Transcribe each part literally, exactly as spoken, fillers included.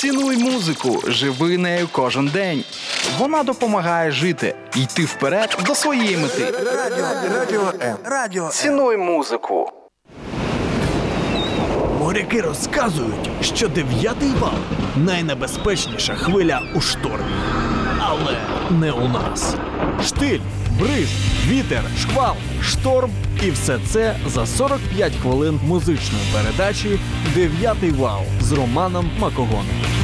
Цінуй музику, живи нею кожен день. Вона допомагає жити, йти вперед до своєї мети. Радіо, радіо М. Радіо. Цінуй музику. Моряки розказують, що дев'ятий вал – найнебезпечніша хвиля у штормі. Але не у нас. Штиль, бриз, вітер, шквал, шторм і все це за сорок п'ять хвилин музичної передачі «Дев'ятий вал» з Романом Макогоном.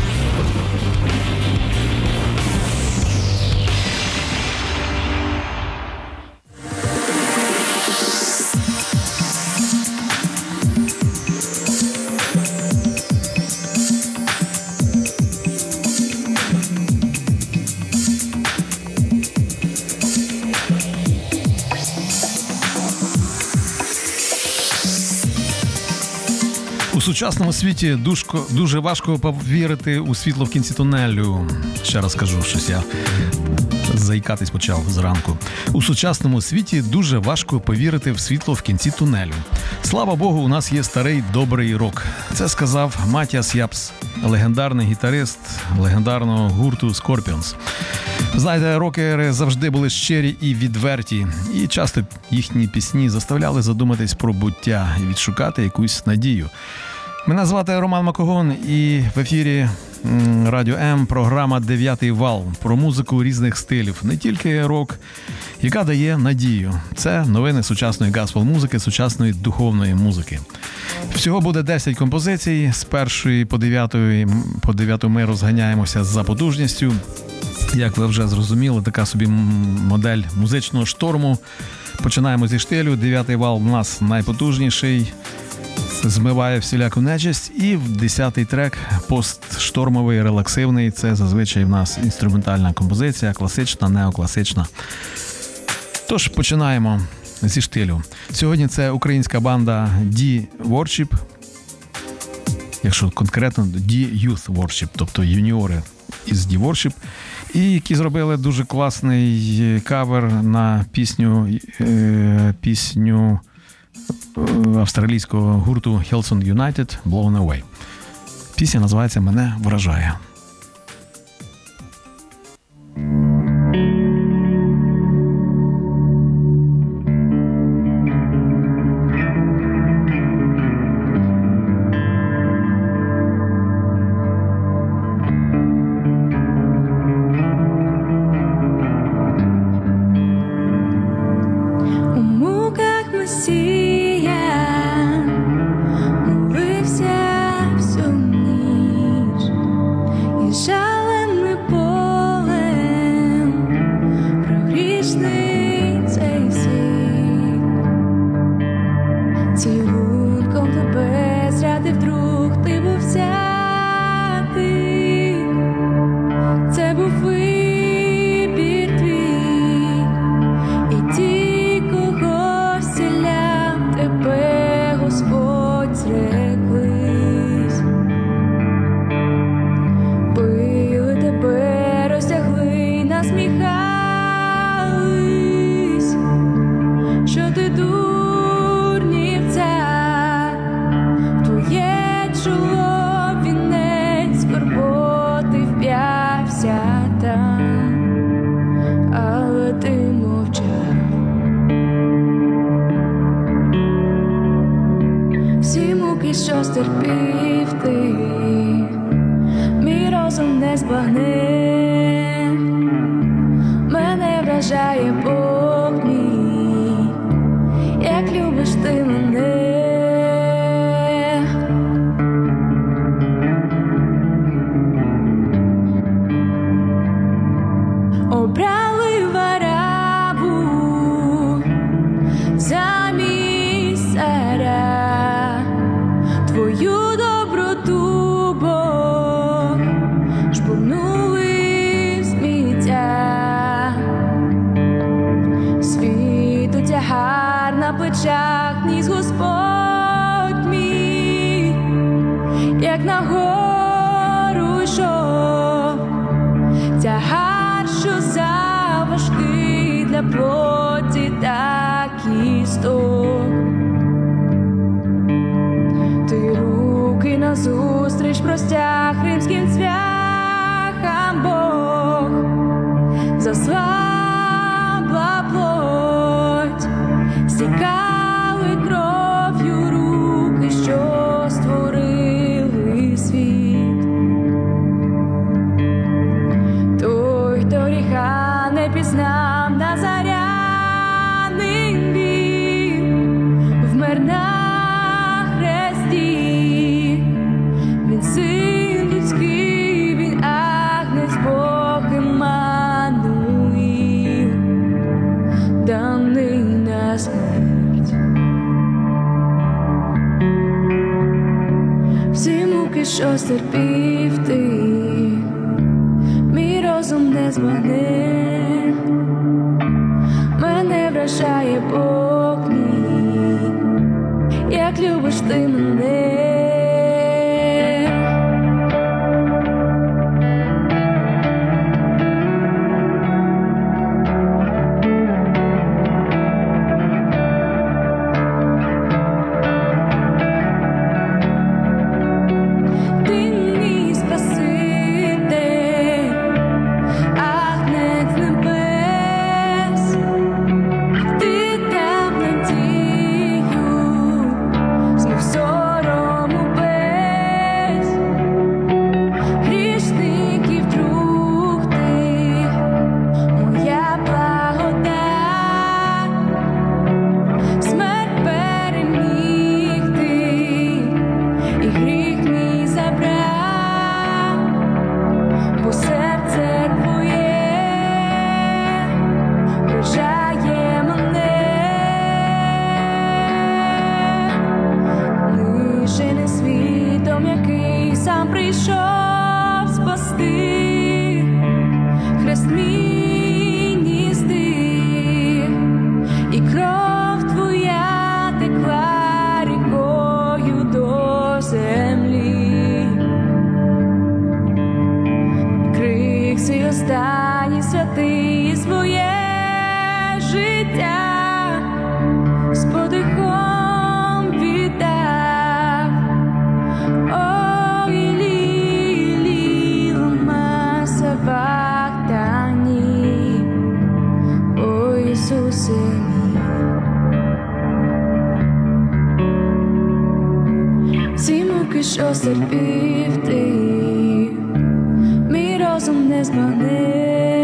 У сучасному світі дужко, дуже важко повірити у світло в кінці тунелю. Ще раз кажу, щось я заїкатись почав зранку. У сучасному світі дуже важко повірити в світло в кінці тунелю. Слава Богу, у нас є старий добрий рок. Це сказав Матіас Япс, легендарний гітарист легендарного гурту Scorpions. Знаєте, рокери завжди були щирі і відверті, і часто їхні пісні заставляли задуматись про буття і відшукати якусь надію. Мене звати Роман Макогон, і в ефірі Радіо М програма «Дев'ятий вал» про музику різних стилів, не тільки рок, яка дає надію. Це новини сучасної гаспел-музики, сучасної духовної музики. Всього буде десять композицій, з першої по дев'яту, по дев'яту ми розганяємося за потужністю. Як ви вже зрозуміли, така собі модель музичного шторму. Починаємо зі штилю. Дев'ятий вал у нас найпотужніший, змиває всіляку нечисть. І в десятий трек постштормовий, релаксивний. Це зазвичай в нас інструментальна композиція, класична, неокласична. Тож починаємо зі штилю. Сьогодні це українська банда Ді Worship. Якщо конкретно, Ді Youth Worship, тобто юніори із Ді Worship. І які зробили дуже класний кавер на пісню, е, пісню австралійського гурту Hillsong United «Blown Away». Пісня називається «Мене вражає». Що стерпів ти, мій розум не збагне, мене вражає Бог мій, як любиш ти мене. Обрали варабу замість царя, твою доброту, бо шпурнули в сміття. Світу тягар на плечах ніс Господь мій, як на гору йшов, тягар, що заважкий для плоті та кісток. Ти руки назустріч зустріч простяг римським цвяхам Бог заслабла плоть, стікали кров'ю руки, що створили світ. Той, хто гріха не пізнав, назаряний він, вмер на хресті. Він син людський, він агнець Бог Іммануїл, даний на смерть. Всі муки, що стерпів ти, мій розум не збагне, мене вражає Бог мій, як любиш ти мене. Останній святий своє життя з подихом віддав. Ой, лі-лі, лама сабахтані, ой, Ісусе мій. Ці муки, що стерпів ти, мій розум не збагне,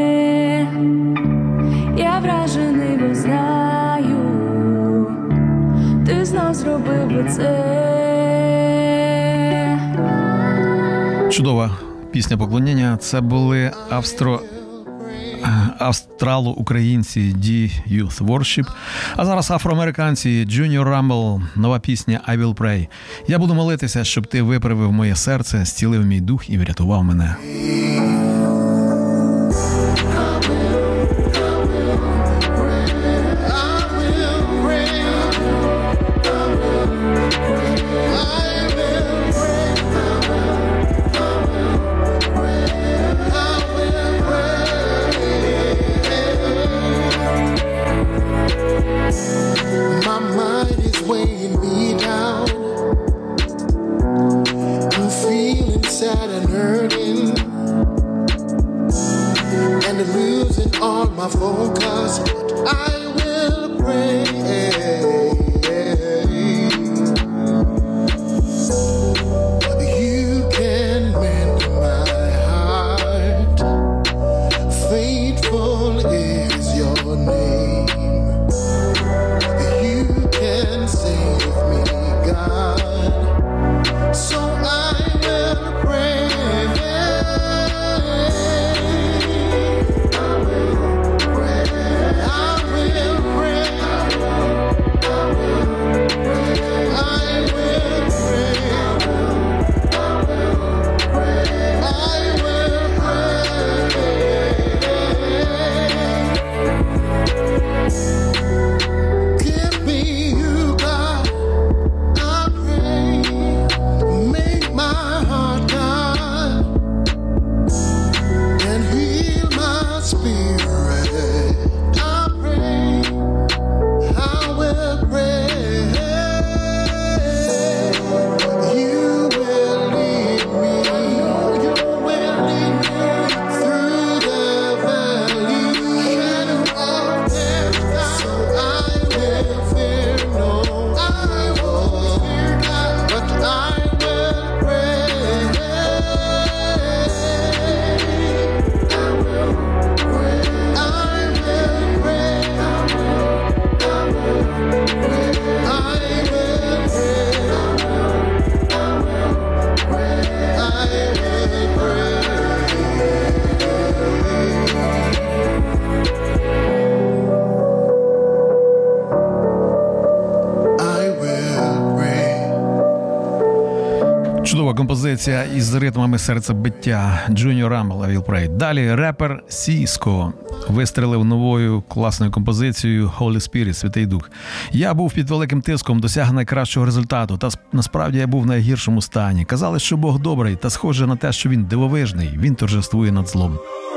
я вражений, бо знаю, ти знов зробив би це. Чудова пісня поклоніння. Це були австро... австрало-українці The Youth Worship. А зараз афроамериканці Junior Rumble, нова пісня I Will Pray. Я буду молитися, щоб ти виправив моє серце, зцілив мій дух і врятував мене. My focus, I will pray. You can mend my heart. Faithful is your name. You can save me, God. So I will pray. I will композиція із ритмами серцебиття Junior Rumble I Will Pray. Далі репер Сіско вистрелив новою класною композицією Holy Spirit, Святий Дух. Я був під великим тиском, досяг найкращого результату, та насправді я був в найгіршому стані. Казали, що Бог добрий, та схоже на те, що він дивовижний, він торжествує над злом.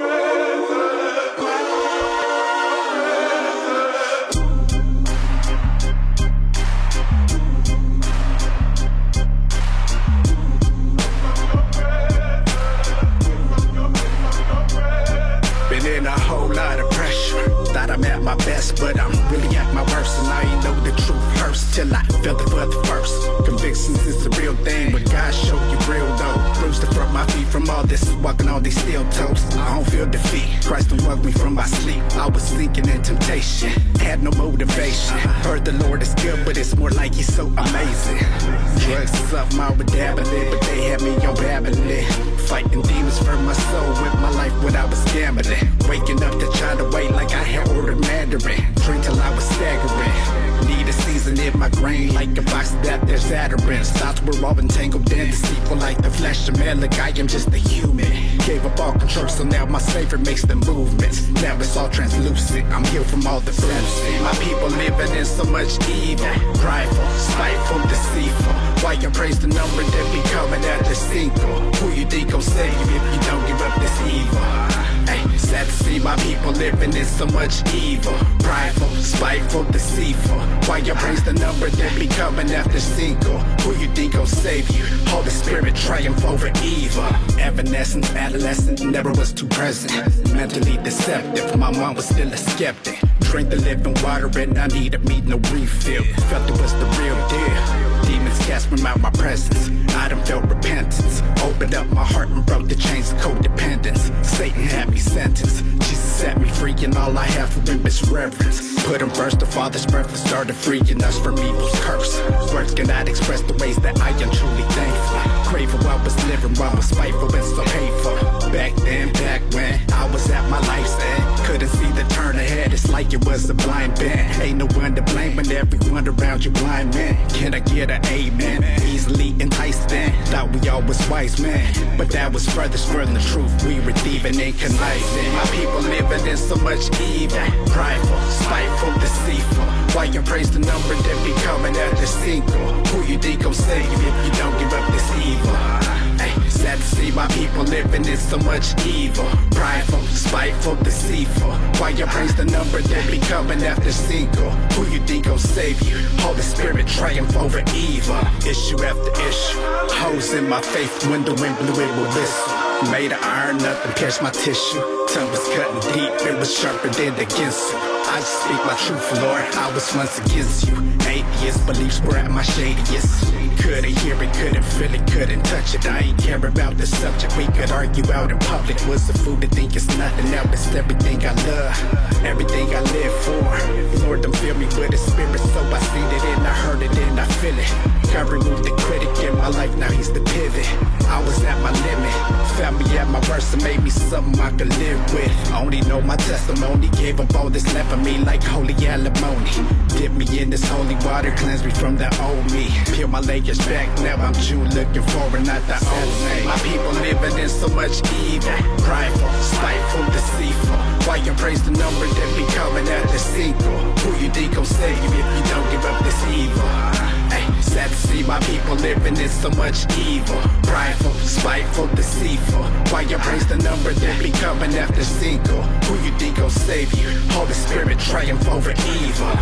But I'm really at my worst, and I ain't know the truth first till I felt it for the first. Convictions is the real thing, but God showed you real though. Bruised from my feet from all this walking on these steel toes. I don't feel defeat. Christ done woke me from my sleep. I was sinking in temptation, had no motivation. Heard the Lord is good, but it's more like He's so amazing. Drugs is up, I would dabble it, but they had me on babbling. Fighting demons for my soul with my life when I was gambling. Waking up to try to wait like I had ordered Mandarin. Drink till I was staggering. Need a season in my grain like a box that there's Zatarain. Thoughts were all entangled in deceitful like the flesh of man. Look, I am just a human. Gave up all control, so now my Savior makes the movements. Now it's all translucent. I'm healed from all the bruising. My people living in so much evil, prideful, spiteful, deceitful. Why you praise the number that be coming at the single? Who you think gon' save you if you don't give up this evil? Ay, sad to see my people living in so much evil, prideful, spiteful, deceitful. Why you praise the number that be coming after single? Who you think gon' save you? Holy Spirit triumph over evil. Evanescence, adolescent, never was too present. Mentally deceptive, my mom was still a skeptic. Drink the living water and I needed me no refill. Felt it was the real deal. Demons cast from out my presence. I done felt repentance. Opened up my heart and broke the chains of codependence. Satan had me sentenced. Jesus set me free and all I have for him is reverence. Put him first, the Father's birth and started freeing us from evil's curse. Words cannot express the ways that I am truly thankful. Grateful I was living while I was spiteful and so hateful. Back then, back when I was at my life's end. Couldn't see the turn ahead, it's like it was a blind bend. Ain't no one to blame when everyone around you blind man. Can I get an amen? Easily enticed then, thought we all was wise men. But that was furthest from the truth, we were thieving and conniving. My people living in so much evil, prideful, spiteful, deceitful. Why you praise the number that be coming at the single? Who you think gon' save you if you don't give up this evil? Ay, sad to see my people living in so much evil, prideful, spiteful, deceitful. Why you praise the number that be coming after single? Who you think gon' save you? Holy Spirit triumph over evil. Issue after issue, holes in my faith when the wind blew it will whistle. Made of iron up and pierced my tissue. Tongue was cutting deep, it was sharper than the ginseng. I just speak my truth, Lord, I was once against you. Atheist beliefs were at my shadiest. Couldn't hear it, couldn't feel it, couldn't touch it. I ain't care about the subject, we could argue out in public. Was a fool to think it's nothing, now it's everything I love, everything I live for. Lord, don't fill me with His Spirit, so I seen it and I heard it and I feel it. God removed the critic in my life, now He's the pivot. I was at my limit, found me at my worst and made me something I could live with. Only know my testimony, gave up all this left of me like holy alimony. Dip me in this holy water, cleanse me from the old me. Peel my layers back, now I'm June looking forward, not the old me. My people living in so much evil, prideful, spiteful, deceitful. Why you praise the number that be coming at the single? Who you think gon' save you if you don't give up this evil? Ay, sad to see my people living in so much evil, prideful, spiteful, deceitful. Why you praise the number that be coming after single? Who you think gon' save you? Holy Spirit triumph over evil.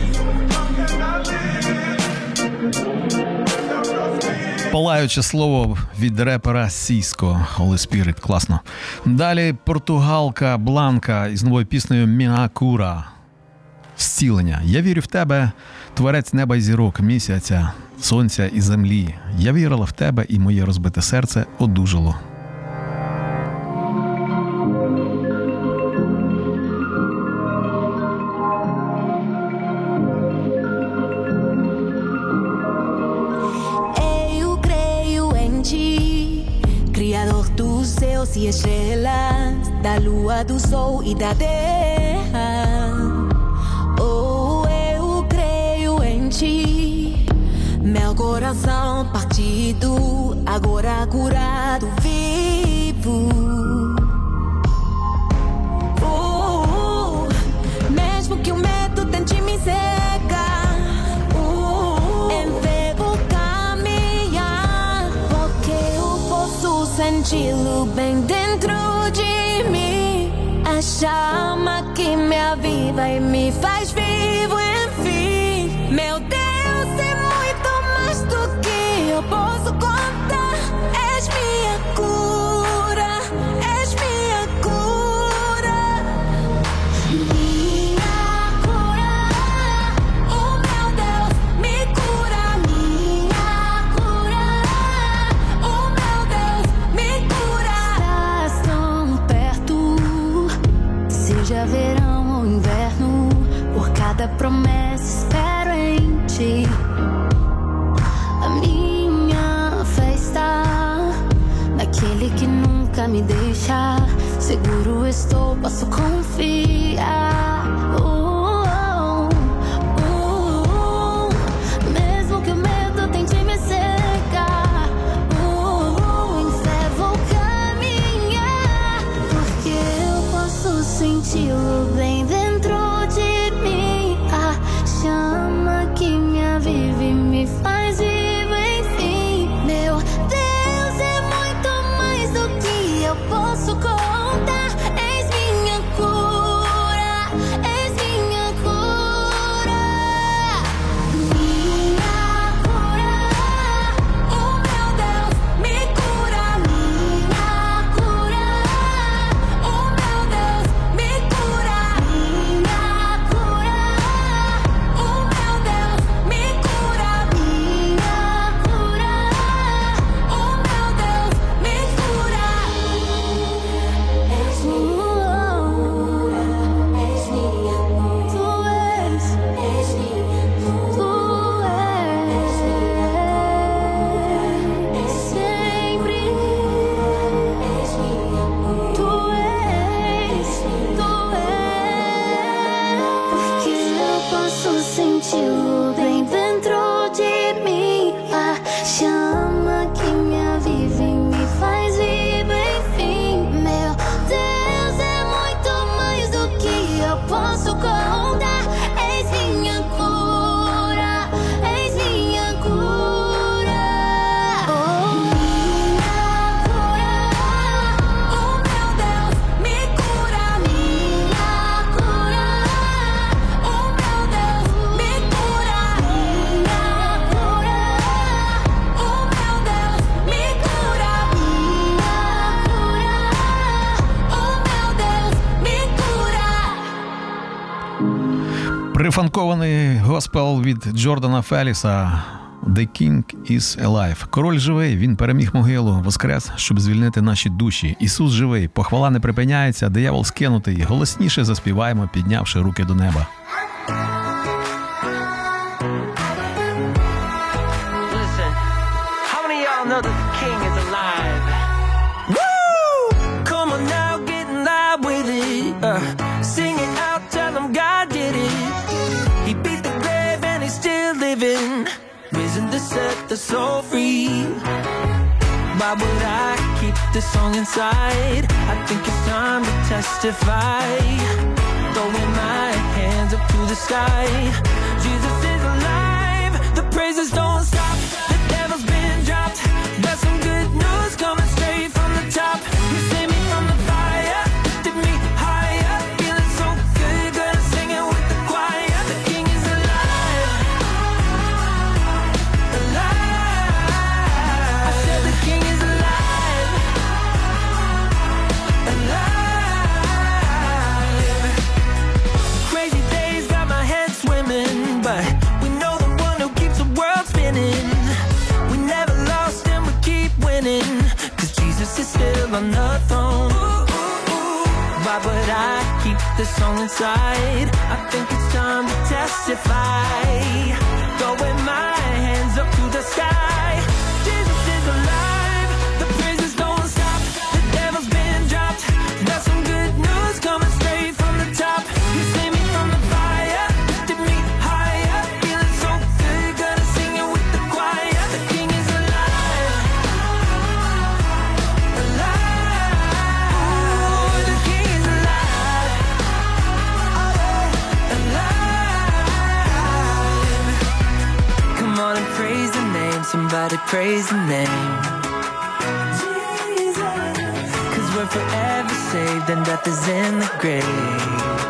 Палаюче слово від репера Сіско, Holy Spirit, класно. Далі португалка Бланка із новою піснею «Мінакура». Зцілення. Я вірю в тебе, творець неба й зірок, місяця, сонця і землі. Я вірила в тебе, і моє розбите серце одужало. E estrelas, da lua, do sol e da terra. Oh, eu creio em ti. Meu coração coração partido, agora curado, vivo. Uh, mesmo que o medo tente me cegar, uh, eu devo caminhar, porque eu posso senti-lo bem dentro de mim. A chama que me aviva e me faz vivo, enfim. Meu Deus, é muito mais do que eu posso contar. És minha cura, és minha cura. Minha cura, oh meu Deus, me cura. Minha cura, oh meu Deus, me cura. Estás tão perto, seja verão ou inverno, por cada promessa espero em ti. A minha fé está naquele que nunca me deixa. Seguro estou, posso confiar. Uh, uh, uh, mesmo que o medo tente me cegar, uh, em fé vou caminhar, porque eu posso senti-lo bem dentro de mim. A chama que me aviva e me faz vivo, enfim. Meu Deus, é muito mais do que eu posso contar. És minha cura, és minha cura. Minha cura, oh meu Deus, me cura. Minha cura, oh meu Deus, me cura. Minha cura, oh meu Deus, me cura. Minha cura, oh meu Deus, me cura. És minha cura, és minha cura. Tu és, és minha cura. Tu és, sempre. És minha cura. Tu és, tu és. Porque eu posso senti-lo bem dentro de mim. A chama que me aviva e me faz vivo, enfim. Meu Deus, é muito mais do que eu posso contar. És minha cura, és minha cura. Oh, minha cura, oh meu Deus, me cura. Minha cura, oh meu Deus, me cura. Minha cura, oh meu Deus, me cura. Minha cura, oh meu Deus, me cura. Прифанкований госпел від Джордана Феліса «The King is alive». Король живий, він переміг могилу, воскрес, щоб звільнити наші душі. Ісус живий, похвала не припиняється, диявол скинутий. Голосніше заспіваємо, піднявши руки до неба. Listen, how many of y'all know that the king is alive? Woo! Come on now, get in line with it. Uh, sing it out, tell them God did it. He beat the grave and he's still living, risen to set the soul free. Why would I keep this song inside? I think it's time to testify. Throwing my hands up to the sky. Jesus is alive. The praises don't stop. The devil's been dropped. Got some good news coming straight from the top. You saved me from the fire, lifted me higher. Feeling so good, gonna sing it with the choir. The king is alive. Alive. I said the king is alive. Alive. Crazy days got my head swimming, but we know the one who keeps the world spinning. We never lost and we keep winning, 'cause Jesus is still on the throne. Why would I keep this song inside? I think it's time to testify. Throwing my hands up to the sky. Jesus is alive. The praises don't stop. The devil's been dropped. Got some good news coming straight from the top. You saved me from the fire, lifted me higher. Feeling so good, gonna sing it with the choir. praise the name. Cause we're forever saved and death is in the grave.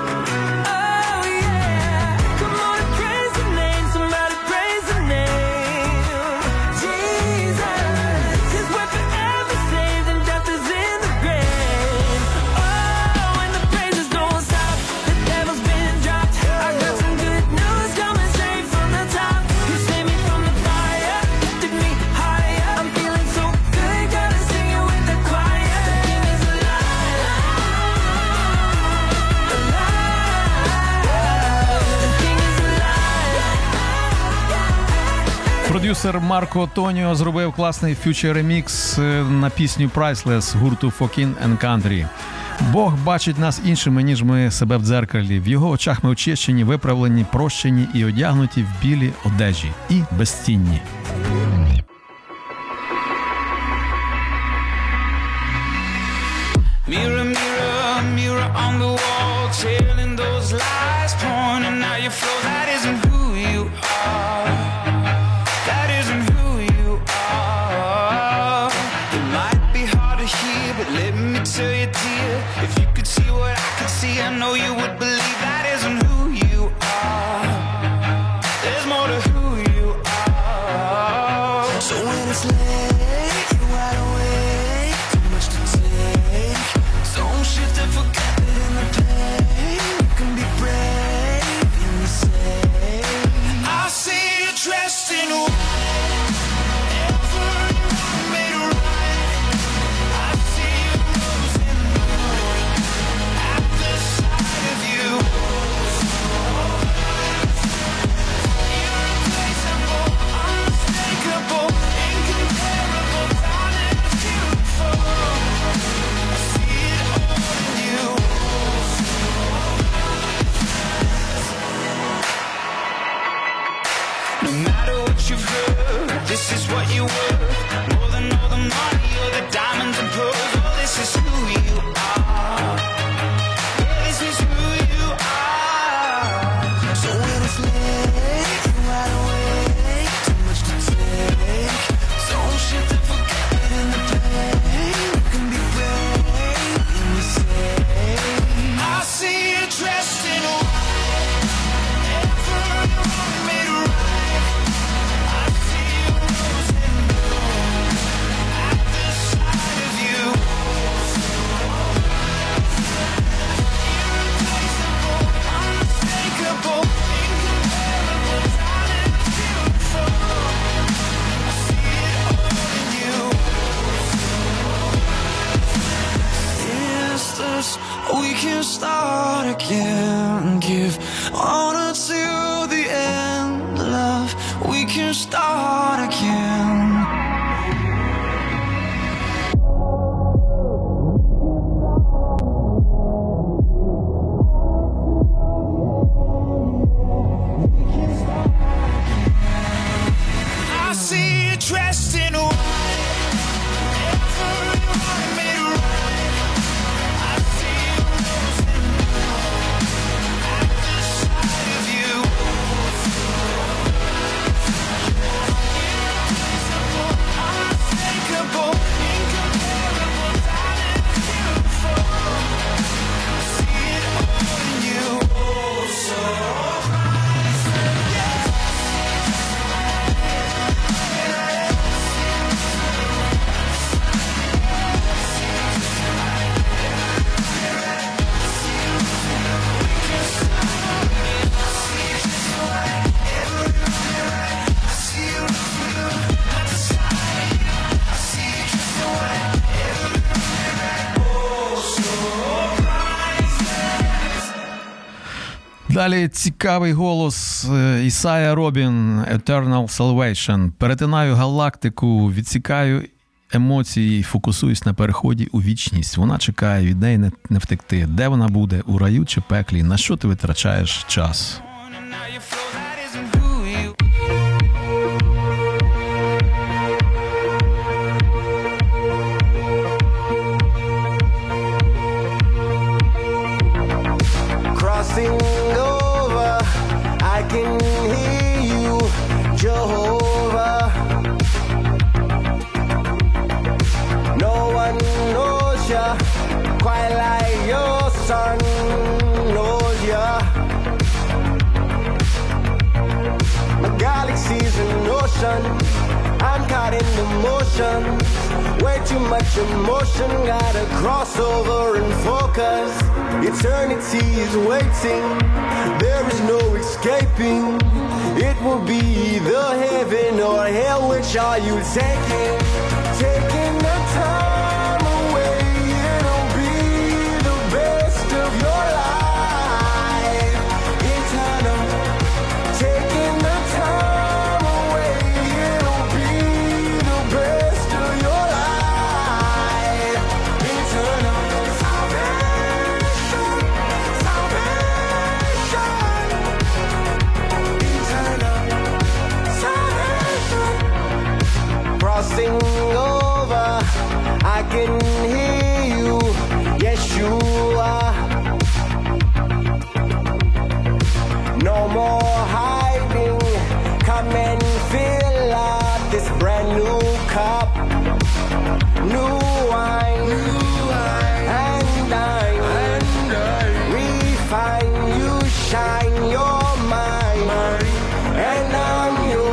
Продюсер Марко Тоніо зробив класний фьючер-ремікс на пісню Priceless гурту Fokin and Country. Бог бачить нас іншими, ніж ми себе в дзеркалі. В його очах ми очищені, виправлені, прощені і одягнуті в білі одежі. І безцінні. Mirror, mirror, mirror on the wall, telling those lies, pointing out your flaws. That isn't who you are. That isn't who you are. It might be hard to hear, but let me tell you, dear, if you could see what I could see, I know you would believe that isn't who you are. There's more to who you are. So when it's late, you're wide awake, too much to take. Don't shift and forget that in the pain, you can be brave and be safe. I see you dressed in white, everyone made right. I see you losing at the sight of you. Irreplaceable, unmistakable, incomparable, darling, beautiful. I see it all in you. No matter what you've heard, this is what you were. More than all the money or the diamonds and pearls. Oh, this is who you are. Yeah, this is who you are. So when it's late, you're wide awake, too much to take. Don't shift and forget that in the pain, you can be brave and be safe. I see you dressed in white, everyone made right. I see you losing at the sight of you. Irreplaceable, unmistakable, incomparable, darling, beautiful. I see it all in you. Sisters, we can start again. Give honor to the end, love. We can start again. I see you dressed in white, everyone made right. I see you losing at the sight of you. Irreplaceable, unmistakable, incomparable, darling, beautiful. I see it all in you. Oh, so Далі цікавий голос е, Ісайя Робін, Eternal Salvation. Перетинаю галактику, відсікаю емоції, фокусуюсь на переході у вічність. Вона чекає, від неї не, не втекти. Де вона буде, у раю чи пеклі? На що ти витрачаєш час? Crossing over, I can hear you, Jehovah. quite like your son knows ya. My galaxy's an ocean, I'm caught in the motion. Way too much emotion, gotta cross over and focus. Eternity is waiting, there is no escaping. It will be either heaven or hell, which are you taking? Taking the time away, it'll be the best of your life. Eternal, taking the time away, it'll be the best of your life. Eternal salvation, salvation. Eternal salvation. Crossing over, I can hear you, yes you are. No more hiding, come and fill up this brand new cup. New wine, new wine. And dine, and dine. Refine, you shine, your mind, and I'm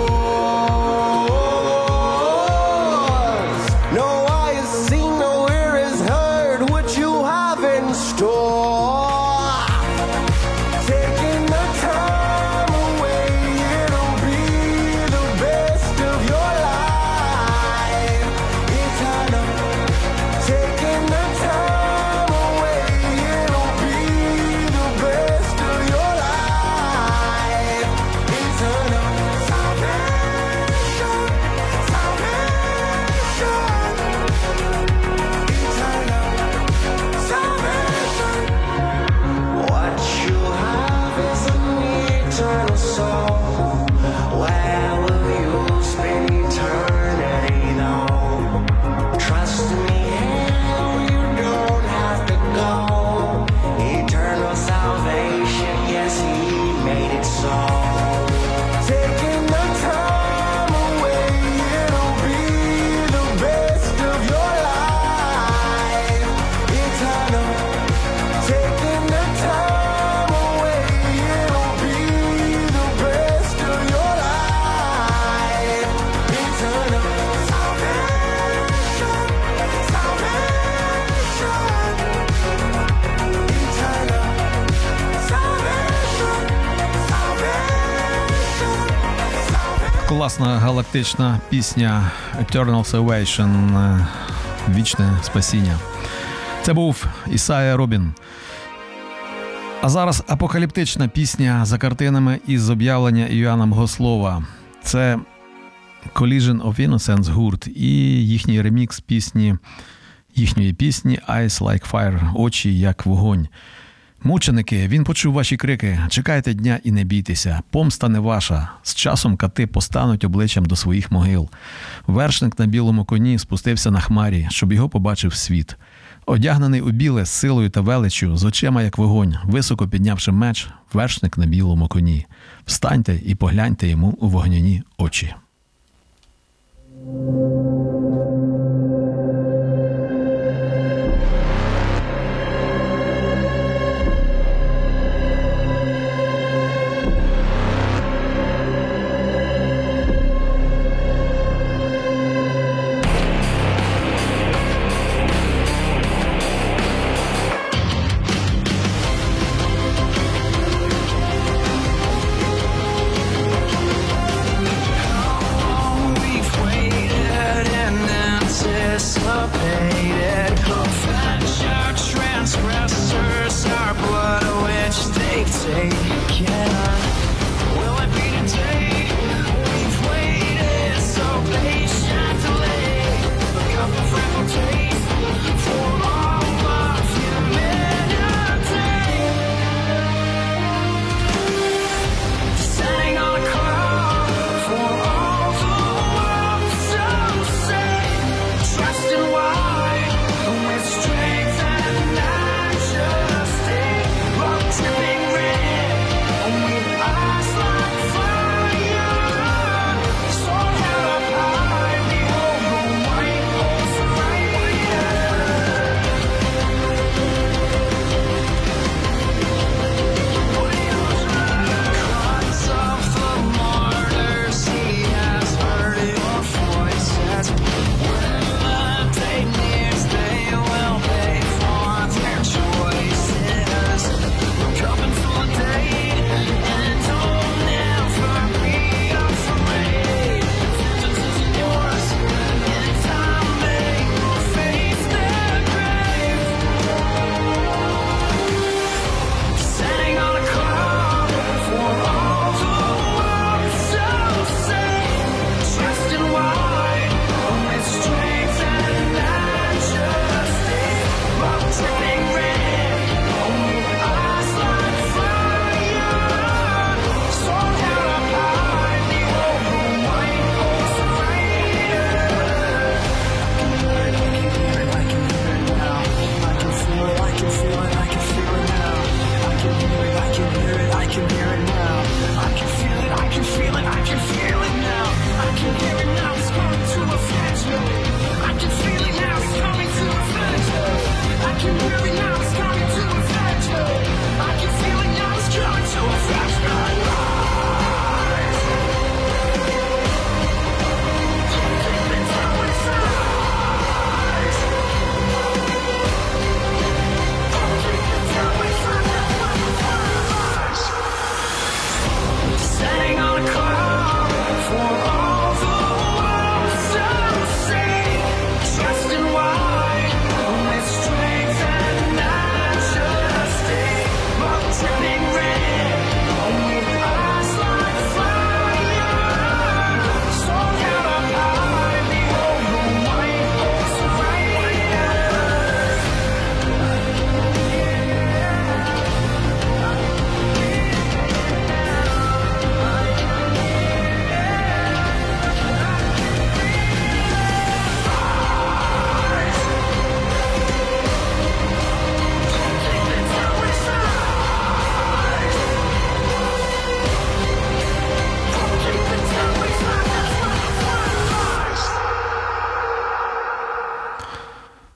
yours. No eye has seen, no ear has heard what you have in store. Taking the time away, it'll be the best of your life. Eternal, taking the time away, it'll be the best of your life. Eternal salvation, salvation. Eternal salvation. What you have is an eternal soul. Where will you spend eternity though? Trust me, hell, you don't have to go. Eternal salvation, yes, he made it so. Taking the time away, it'll be the best of your life. Eternal, taking the time away, it'll be the best of your life. Eternal salvation, salvation. Eternal salvation, salvation, salvation. Класна галактична пісня Eternal Salvation, е, вічне спасіння. Це був Ісайя Робін. А зараз апокаліптична пісня за картинами із об'явлення Іоанна Богослова. Це Collision of Innocence гурт і їхній ремікс пісні, їхньої пісні Eyes Like Fire, очі як вогонь. Мученики, він почув ваші крики. Чекайте дня і не бійтеся. Помста не ваша. З часом кати постануть обличчям до своїх могил. Вершник на білому коні спустився на хмарі, щоб його побачив світ. Одягнений у біле з силою та величчю, з очима як вогонь, високо піднявши меч, вершник на білому коні. Встаньте і погляньте йому у вогняні очі. Strength and majesty, rock tripping red.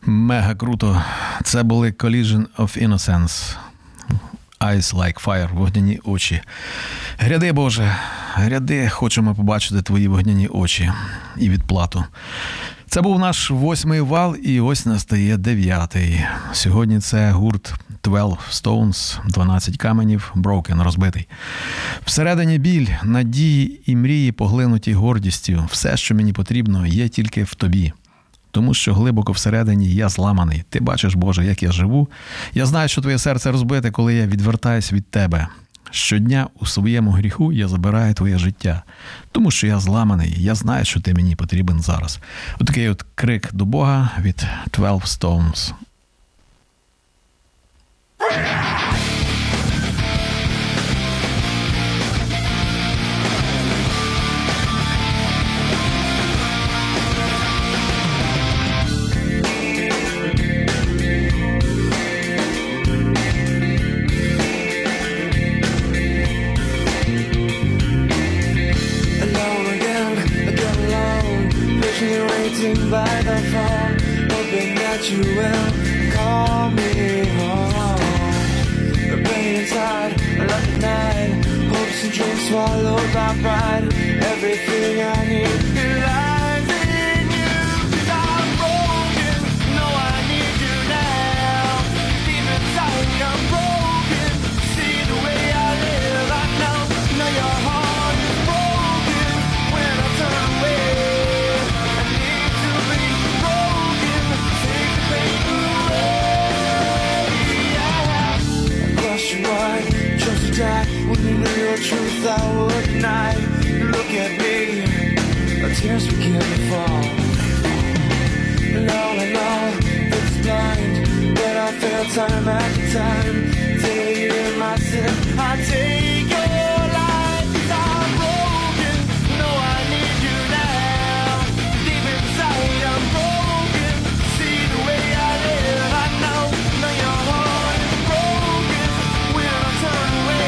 Мега круто. Це були Collision of Innocence. Eyes like fire, вогняні очі. Гряди, Боже, гряди, хочемо побачити твої вогняні очі і відплату. Це був наш восьмий вал, і ось настає дев'ятий. Сьогодні це гурт дванадцять Stones, дванадцять каменів, Broken, розбитий. Всередині біль, надії і мрії, поглинуті гордістю. Все, що мені потрібно, є тільки в тобі. Тому що глибоко всередині я зламаний. Ти бачиш, Боже, як я живу. Я знаю, що твоє серце розбите, коли я відвертаюсь від тебе. Щодня у своєму гріху я забираю твоє життя. Тому що я зламаний. Я знаю, що ти мені потрібен зараз. Отакий от крик до Бога від дванадцять Stones. By the phone, hoping that you will call me home. The pain inside, like a night, hopes and dreams swallowed by pride. Everything I need lies in you. 'Cause I'm broken, no, I need you now. Deep inside, I'm broken. See the way I live, I know. Know your heart is broken when I turn away. When you knew your truth, I would not. Look at me, our tears begin to fall. And all in all, it's blind, but I fail time after time. Till you in my sin, I take your life. 'Cause I'm broken, no, I need you now. Deep inside, I'm broken. See the way I live, I know. Know your heart is broken when I turn away.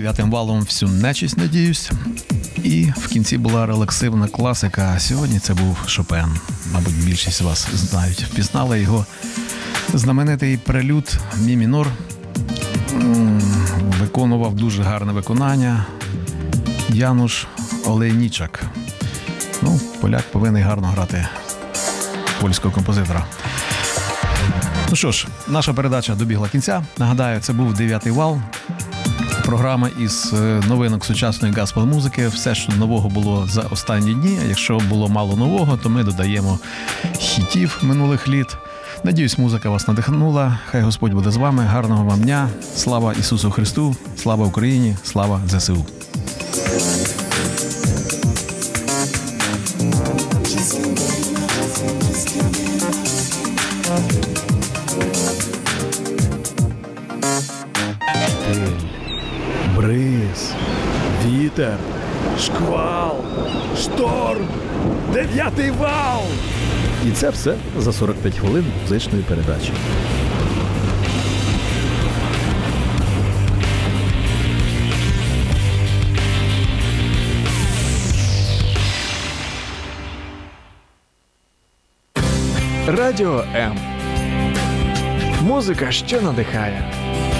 дев'ятим валом всю нечисть, надіюсь. І в кінці була релаксивна класика, а сьогодні це був Шопен. Мабуть, більшість з вас знають. Впізнали його знаменитий прелюд мі мінор. Виконував дуже гарне виконання Януш Олейнічак. Ну, поляк повинен гарно грати польського композитора. Ну що ж, наша передача добігла кінця. Нагадаю, це був дев'ятий вал. Програма із новинок сучасної гаспел-музики. Все, що нового було за останні дні. А якщо було мало нового, то ми додаємо хітів минулих літ. Надіюсь, музика вас надихнула. Хай Господь буде з вами. Гарного вам дня. Слава Ісусу Христу. Слава Україні. Слава ЗСУ. Бриз, вітер, шквал, шторм, дев'ятий вал. І це все за сорок п'ять хвилин музичної передачі. Радіо М. Музика, що надихає.